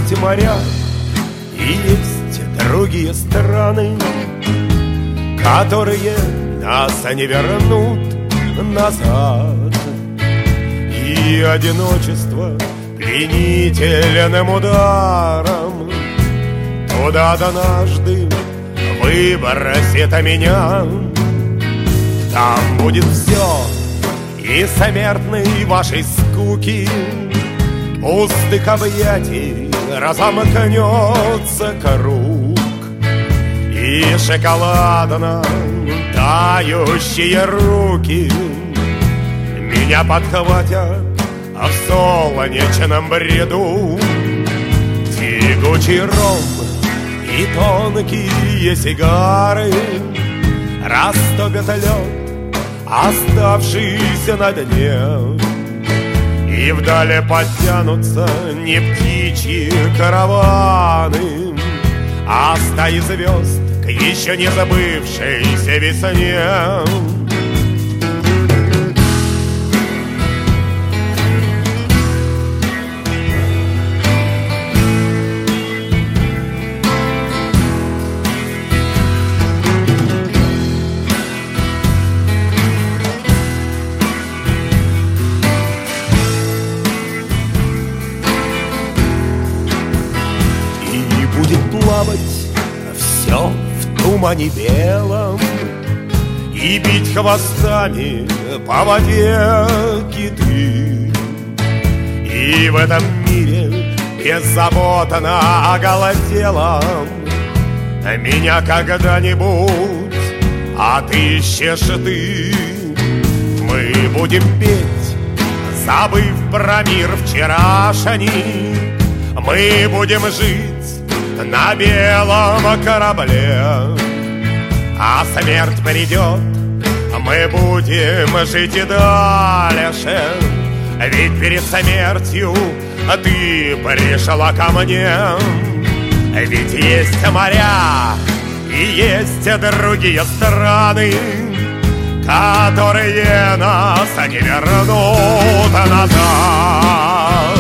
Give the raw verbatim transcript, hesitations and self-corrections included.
есть моря и есть другие страны, которые нас не вернут назад. И одиночество пленительным ударом туда однажды выбросит меня. Там будет все, и смертной вашей скуки, пустых объятий разомкнется круг, и шоколадно тающие руки меня подхватят в солнечном бреду. Тягучий ром и тонкие сигары растопят лед, оставшийся на дне, и вдали подтянутся не птичьи караваны, а стаи звезд к еще не забывшейся весне. Все в тумане белом, и бить хвостами по воде киты. И в этом мире беззаботно оголоделом меня когда-нибудь отыщешь ты. Мы будем петь, забыв про мир вчерашний. Мы будем жить на белом корабле, а смерть придет, мы будем жить и дальше. Ведь перед смертью ты пришла ко мне. Ведь есть моря и есть другие страны, которые нас не вернут назад.